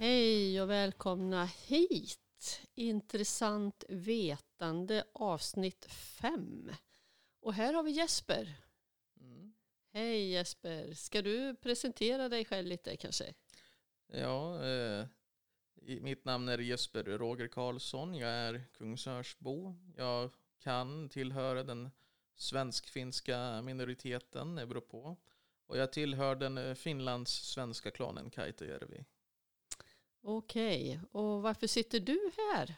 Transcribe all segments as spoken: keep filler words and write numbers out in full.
Hej och välkomna hit. Intressant vetande avsnitt fem. Och här har vi Jesper. Mm. Hej Jesper, ska du presentera dig själv lite kanske? Ja, eh, mitt namn är Jesper Roger Karlsson. Jag är Kungsörsbo. Jag kan tillhöra den svensk-finska minoriteten, det beror på. Och jag tillhör den Finlands svenska klanen Kaitajärvi. Okej, och varför sitter du här?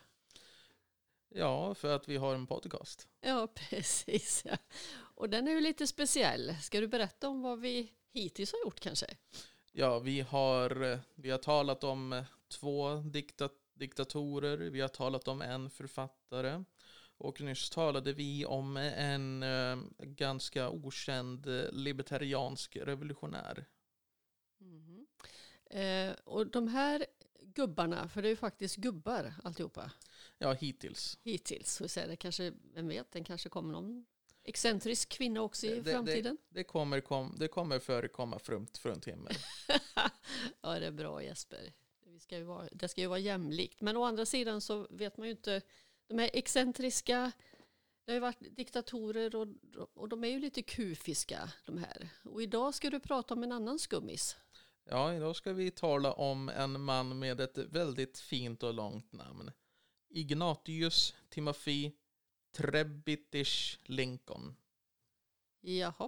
Ja, för att vi har en podcast. Ja, precis. Ja. Och den är ju lite speciell. Ska du berätta om vad vi hittills har gjort kanske? Ja, vi har, vi har talat om två dikta, diktatorer. Vi har talat om en författare. Och nyss talade vi om en eh, ganska okänd libertariansk revolutionär. Mm. Eh, och de här gubbarna, för det är ju faktiskt gubbar alltihopa. Ja, hittills. Hittills, så säger det kanske, vem vet, den kanske kommer någon excentrisk kvinna också i det, framtiden. Det, det, kommer, kom, det kommer förekomma frumt fruntimmer. Ja, det är bra Jesper. Vi ska ju vara, det ska ju vara jämlikt. Men å andra sidan så vet man ju inte, de här excentriska, det har ju varit diktatorer och, och de är ju lite kufiska de här. Och idag ska du prata om en annan skummis. Ja, idag ska vi tala om en man med ett väldigt fint och långt namn. Ignatius Timothy Trebitish Lincoln. Jaha.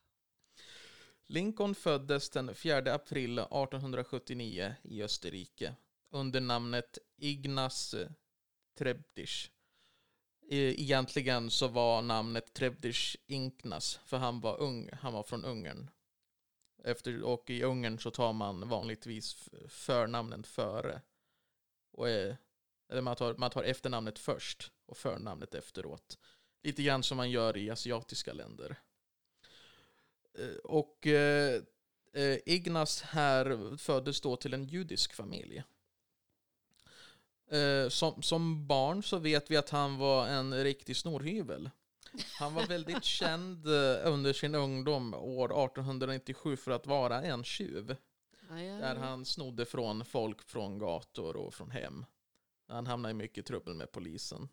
Lincoln föddes den fjärde april artonhundrasjuttionio i Österrike under namnet Ignaz Trebitsch. Egentligen så var namnet Trebitsch Ignaz, för han var ung, han var från Ungern. Efter, och i Ungern så tar man vanligtvis förnamnen före. Och, eller man tar, man tar efternamnet först och förnamnet efteråt. Lite grann som man gör i asiatiska länder. Och eh, Ignaz här föddes då till en judisk familj. Eh, som, som barn så vet vi att han var en riktig snorhyvel. Han var väldigt känd under sin ungdom år artonhundranittiosju för att vara en tjuv. Aj, aj. Där han snodde från folk från gator och från hem. Han hamnade i mycket trubbel med polisen.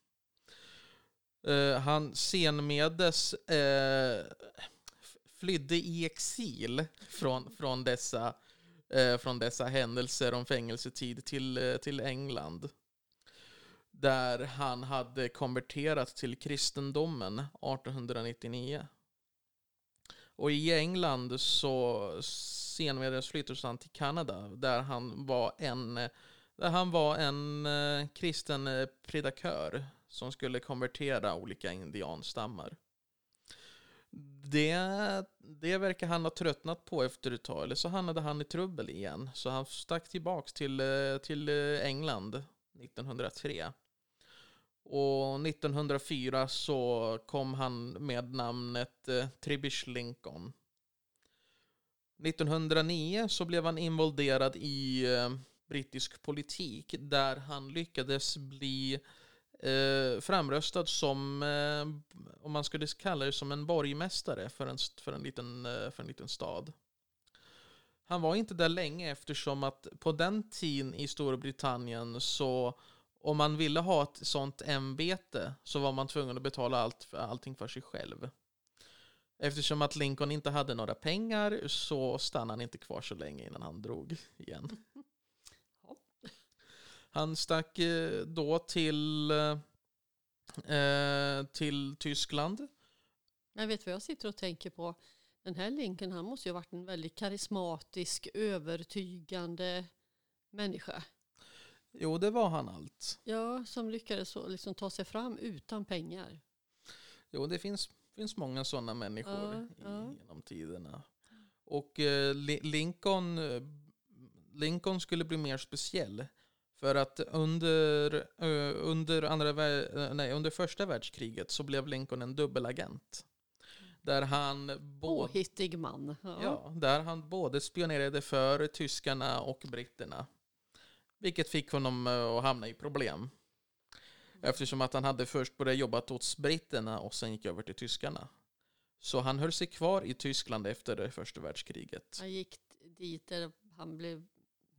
Uh, han senmedes uh, flydde i exil från, från, dessa, uh, från dessa händelser om fängelsetid till, uh, till England. Där han hade konverterat till kristendomen artonhundranittionio. Och i England så senare flyttades han till Kanada där han var en, där han var en eh, kristen predikör som skulle konvertera olika indianstammar. Det, det verkar han ha tröttnat på efter ett tag, eller så hamnade han i trubbel igen. Så han stack tillbaks till, till England nittonhundratre. Och nittonhundrafyra så kom han med namnet eh, Tribbish Lincoln. nittonhundranio så blev han involverad i eh, brittisk politik där han lyckades bli eh, framröstad som, eh, om man skulle kalla det som en borgmästare för en, för en, liten, eh, för en liten stad. Han var inte där länge eftersom att på den tiden i Storbritannien så om man ville ha ett sånt ämbete så var man tvungen att betala allt för, allting för sig själv. Eftersom att Lincoln inte hade några pengar så stannade han inte kvar så länge innan han drog igen. Han stack då till, eh, till Tyskland. Jag vet vad jag sitter och tänker på. Den här Lincoln, han måste ju ha varit en väldigt karismatisk, övertygande människa. Jo, det var han allt. Ja, som lyckades så, liksom, ta sig fram utan pengar. Jo, det finns, finns många sådana människor ja, i, ja. genom tiderna. Och eh, Lincoln, Lincoln skulle bli mer speciell. För att under, uh, under, andra, nej, under första världskriget så blev Lincoln en dubbelagent. Där han, både, Påhittig man. Ja. Ja, där han både spionerade för tyskarna och britterna. Vilket fick honom att hamna i problem. Eftersom att han hade först börjat jobba åt britterna och sen gick över till tyskarna. Så han höll sig kvar i Tyskland efter det första världskriget. Han gick dit där han blev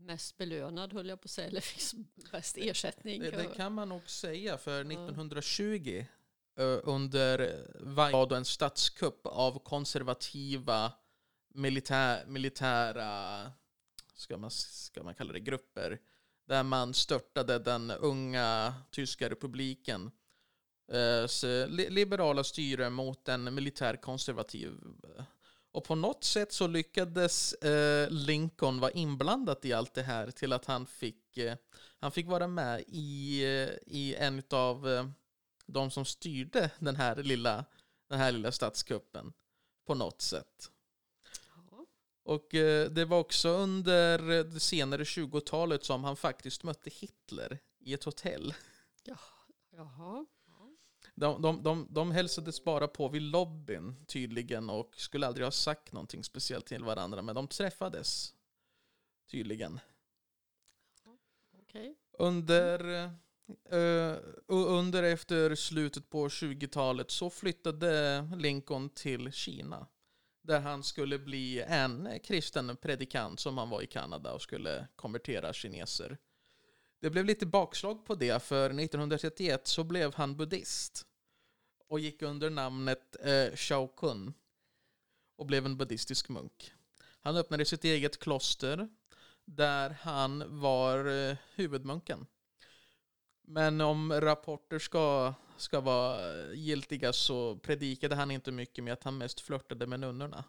mest belönad, höll jag på att säga, eller fick bäst ersättning. Det, det kan man nog säga, för nittonhundratjugo uh, under var då en statskupp av konservativa militär, militära ska man, ska man kalla det grupper, där man störtade den unga tyska republiken uh, liberala styre mot en militärkonservativ. Och på något sätt så lyckades eh, Lincoln vara inblandad i allt det här till att han fick, eh, han fick vara med i, eh, i en av eh, de som styrde den här lilla, den här lilla statskuppen på något sätt. Ja. Och eh, det var också under det senare tjugotalet som han faktiskt mötte Hitler i ett hotell. Ja. Jaha. De, de, de, de hälsades bara på vid lobbyn tydligen och skulle aldrig ha sagt någonting speciellt till varandra, men de träffades tydligen. Okay. Under, uh, under efter slutet på tjugotalet så flyttade Lincoln till Kina, där han skulle bli en kristen predikant som han var i Kanada och skulle konvertera kineser. Det blev lite bakslag på det, för nittonhundratrettioett så blev han buddhist och gick under namnet eh, Shao Kun och blev en buddhistisk munk. Han öppnade sitt eget kloster där han var eh, huvudmunken. Men om rapporter ska, ska vara giltiga så predikade han inte mycket med att han mest flörtade med nunnorna.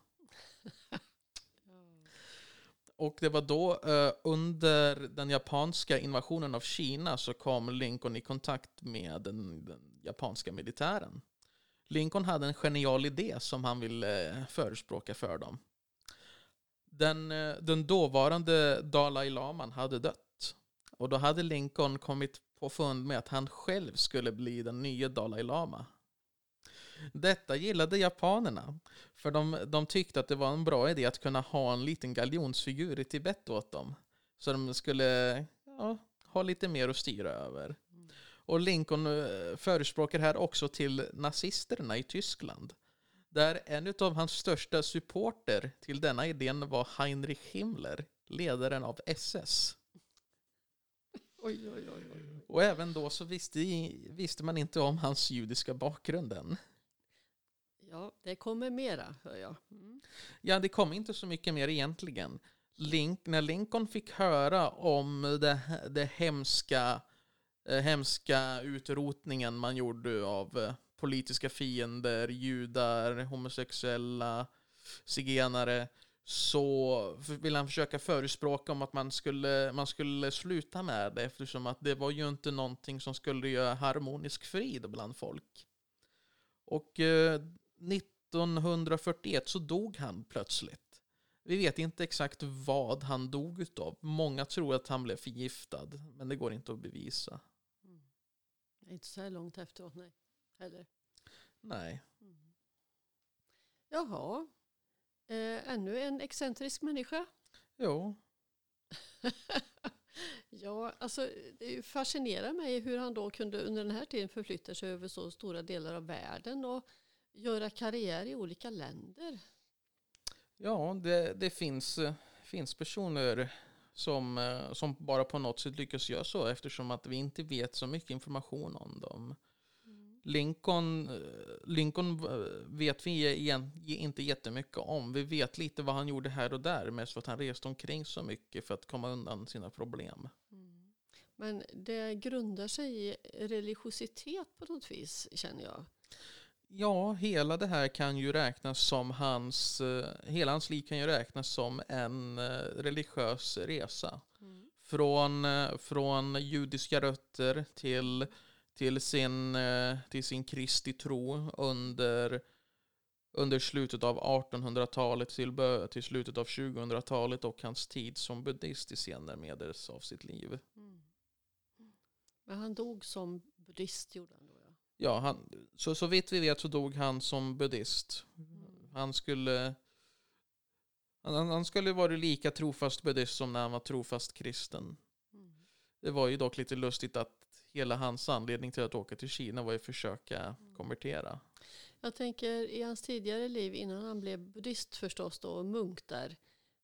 Och det var då eh, under den japanska invasionen av Kina så kom Lincoln i kontakt med den, den japanska militären. Lincoln hade en genial idé som han ville eh, förespråka för dem. Den, eh, den dåvarande Dalai Laman hade dött. Och då hade Lincoln kommit på fund med att han själv skulle bli den nya Dalai Lama. Detta gillade japanerna, för de, de tyckte att det var en bra idé att kunna ha en liten galjonsfigur i Tibet åt dem. Så de skulle ja, ha lite mer att styra över. Mm. Och Lincoln förespråkar här också till nazisterna i Tyskland. Där en av hans största supporter till denna idén var Heinrich Himmler, ledaren av S S. Oj, oj, oj, oj. Och även då så visste, visste man inte om hans judiska bakgrund än. Ja, det kommer mera, hör jag. Mm. Ja, det kom inte så mycket mer egentligen. Link, när Lincoln fick höra om det, det hemska, eh, hemska utrotningen man gjorde av eh, politiska fiender, judar, homosexuella, zigenare, så vill han försöka förespråka om att man skulle, man skulle sluta med det, eftersom att det var ju inte någonting som skulle göra harmonisk frid bland folk. Och eh, nittonhundrafyrtioett så dog han plötsligt. Vi vet inte exakt vad han dog utav. Många tror att han blev förgiftad, men det går inte att bevisa. Mm. Inte så här långt efteråt, nej. Heller. Nej. Mm. Jaha. Eh, ännu en excentrisk människa. Jo. Ja, alltså det fascinerar mig hur han då kunde under den här tiden förflytta sig över så stora delar av världen och göra karriär i olika länder. Ja, det, det finns, finns personer som, som bara på något sätt lyckas göra så, eftersom att vi inte vet så mycket information om dem. Mm. Lincoln, Lincoln vet vi igen, inte jättemycket om. Vi vet lite vad han gjorde här och där, mest för att han reste omkring så mycket för att komma undan sina problem. Mm. Men det grundar sig i religiositet på något vis, känner jag. Ja, hela det här kan ju räknas som hans, hela hans liv kan ju räknas som en religiös resa. Mm. Från, från judiska rötter till, till, sin, till sin Kristi tro under, under slutet av artonhundratalet till, till slutet av tjugohundratalet och hans tid som buddhist i senare medels av sitt liv. Mm. Men han dog som buddhist, gjorde han då? Ja, han, så, så vitt vi vet så dog han som buddhist. Mm. Han skulle han, han skulle vara lika trofast buddhist som när han var trofast kristen. Mm. Det var ju dock lite lustigt att hela hans anledning till att åka till Kina var att försöka mm. konvertera. Jag tänker i hans tidigare liv innan han blev buddhist förstås då, och munk där.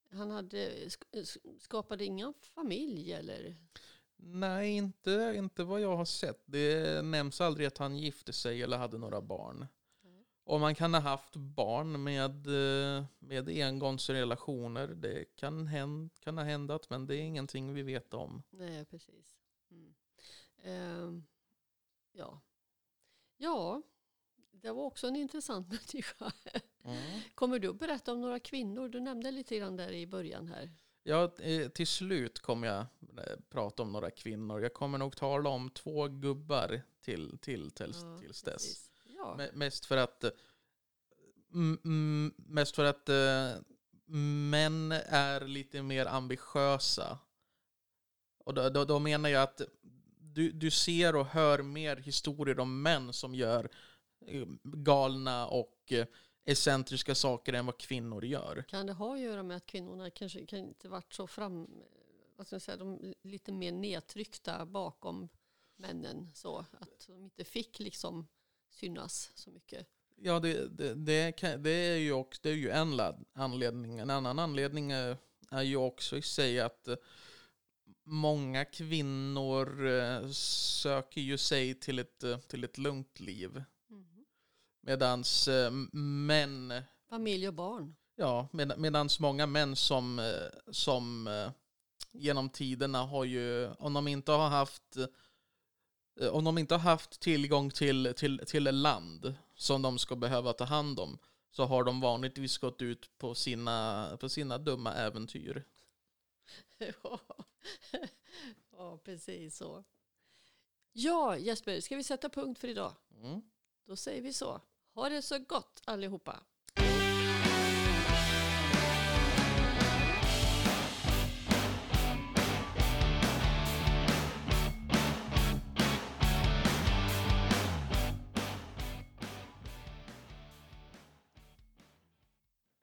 han hade sk- skapade ingen familj eller? Nej, inte, inte vad jag har sett. Det nämns aldrig att han gifte sig eller hade några barn. Nej. Och man kan ha haft barn med, eh, med engångsrelationer. Det kan, hän, kan ha händat, men det är ingenting vi vet om. Nej, precis. Mm. Ehm, ja. Ja, det var också en intressant människa. Mm. Kommer du att berätta om några kvinnor? Du nämnde lite grann där i början här. Ja, eh, till slut kommer jag eh, prata om några kvinnor. Jag kommer nog tala om två gubbar till, till, till, Ja, tills dess. precis. Ja. Me- Mest för att eh, m- m- mest för att eh, män är lite mer ambitiösa. Och då, då, då menar jag att du, du ser och hör mer historier om män som gör eh, galna och eh, excentriska saker än vad kvinnor gör. Kan det ha att göra med att kvinnorna kanske kan inte varit så fram, vad ska jag säga, de är lite mer nedtryckta bakom männen så att de inte fick liksom synas så mycket? Ja, det, det, det, kan, det, är ju också, det är ju en lad, anledning. En annan anledning är, är ju också i sig att eh, många kvinnor eh, söker ju sig till ett, eh, till ett lugnt liv. Mm. Medans eh, män, Familj och barn. ja, med, medans många män som, eh, som eh, genom tiderna har ju, om de inte har haft eh, om de inte har haft tillgång till, till, till land som de ska behöva ta hand om, så har de vanligtvis gått ut på sina, på sina dumma äventyr. Ja. Ja, precis så. Ja, Jesper, ska vi sätta punkt för idag? Mm. Då säger vi så. Ha det så gott allihopa.